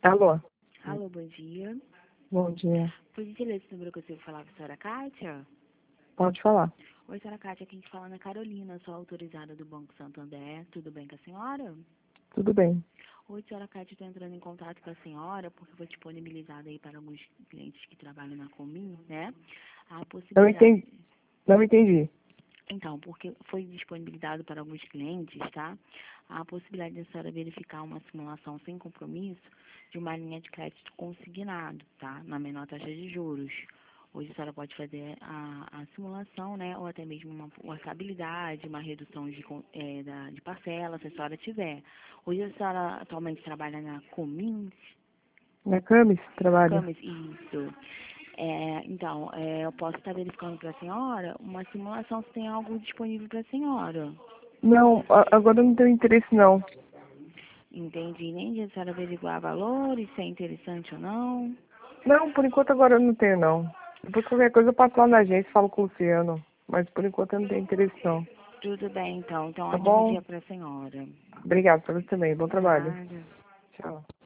Alô, Alô, bom dia. bom dia. Por gentileza, esse número que eu consigo falar com a senhora Kátia? Pode falar. Oi, senhora Kátia, aqui a gente fala na Carolina, sou autorizada do Banco Santander. Tudo bem com a senhora? Tudo bem. Oi, senhora Kátia, estou entrando em contato com a senhora porque foi disponibilizada aí para alguns clientes que trabalham na Comim, né? A Não possibilidade... entendi. Não entendi. Então, porque foi disponibilizado para alguns clientes, tá? A possibilidade da senhora verificar uma simulação sem compromisso de uma linha de crédito consignado, tá? Na menor taxa de juros. Hoje a senhora pode fazer a simulação, né? Ou até mesmo uma estabilidade, uma redução de parcela, se a senhora tiver. Hoje a senhora atualmente trabalha na Comins, Na Camis, trabalho? Camis, isso. Então, eu posso estar verificando para a senhora uma simulação se tem algo disponível para a senhora. Não, agora eu não tenho interesse não. Entendi. Nem de a senhora averiguar valores, se é interessante ou não. Não, por enquanto agora eu não tenho não. Depois qualquer coisa eu passo lá na agência e falo com o Luciano. Mas por enquanto eu não tenho interesse não. Tudo bem, então. Então, Tá ótimo bom? dia para a senhora. Obrigado pra você também. Bom trabalho. Nada. Tchau.